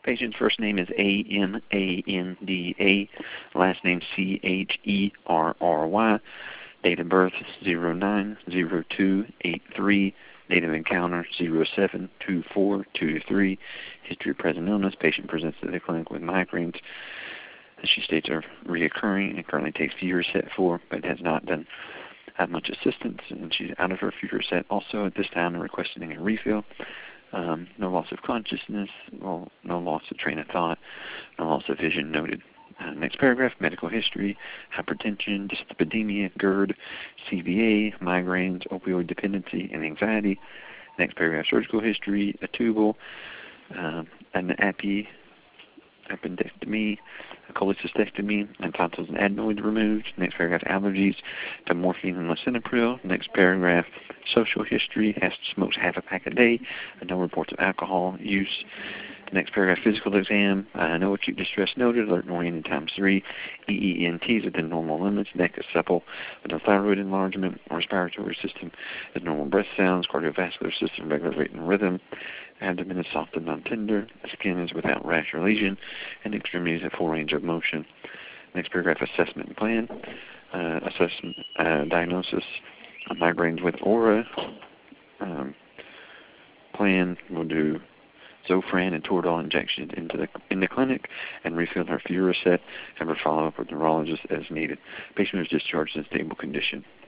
Patient's first name is Amanda, last name Cherry. Date of birth 09/02/83. Date of encounter 07/24/23. History of present illness. Patient presents to the clinic with migraines. She states are reoccurring and currently takes Furoset for, but has not had much assistance, and she's out of her Furoset. Also, at this time, requesting a refill. No loss of consciousness, no loss of train of thought, no loss of vision noted. Next paragraph, medical history, hypertension, dyslipidemia, GERD, CVA, migraines, opioid dependency, and anxiety. Next paragraph, surgical history, a tubal, an appendectomy, a cholecystectomy, and tonsils and adenoids removed. Next paragraph, allergies to morphine and lisinopril. Next paragraph, social history, smokes half a pack a day, no reports of alcohol use. Next paragraph, physical exam, no acute distress noted, alert oriented times 3, EENTs within normal limits, neck is supple, with no thyroid enlargement, respiratory system is normal breath sounds, cardiovascular system regular rate and rhythm, abdomen is soft and non-tender, skin is without rash or lesion, and extremities have full range of motion. Next paragraph, assessment and plan, assessment, diagnosis, migraines with aura, plan, we'll do Zofran and Toradol injections in the clinic and refill her Furoset, have her follow up with neurologist as needed. Patient is discharged in stable condition.